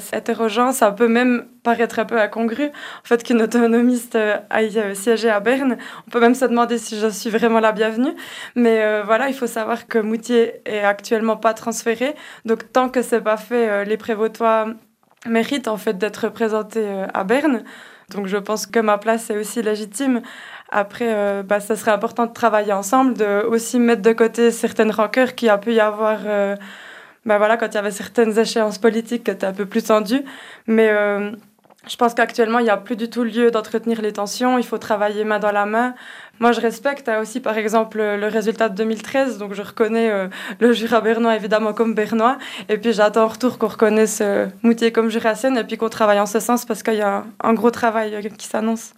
assez hétérogène. Ça peut même paraître un peu incongru, en fait, qu'une autonomiste aille siéger à Berne. On peut même se demander si je suis vraiment la bienvenue. Mais voilà, il faut savoir que Moutier est actuellement pas transféré. Donc, tant que c'est pas fait, les Prévôtois méritent en fait d'être représentés à Berne. Donc, je pense que ma place est aussi légitime. Après, ça serait important de travailler ensemble, de aussi mettre de côté certaines rancœurs qu'il y a pu y avoir voilà, quand il y avait certaines échéances politiques qui étaient un peu plus tendues. Mais je pense qu'actuellement, il n'y a plus du tout lieu d'entretenir les tensions. Il faut travailler main dans la main. Moi, je respecte aussi, par exemple, le résultat de 2013. Donc, je reconnais le Jura bernois, évidemment, comme bernois. Et puis, j'attends en retour qu'on reconnaisse Moutier comme jurassienne et puis qu'on travaille en ce sens parce qu'il y a un gros travail qui s'annonce.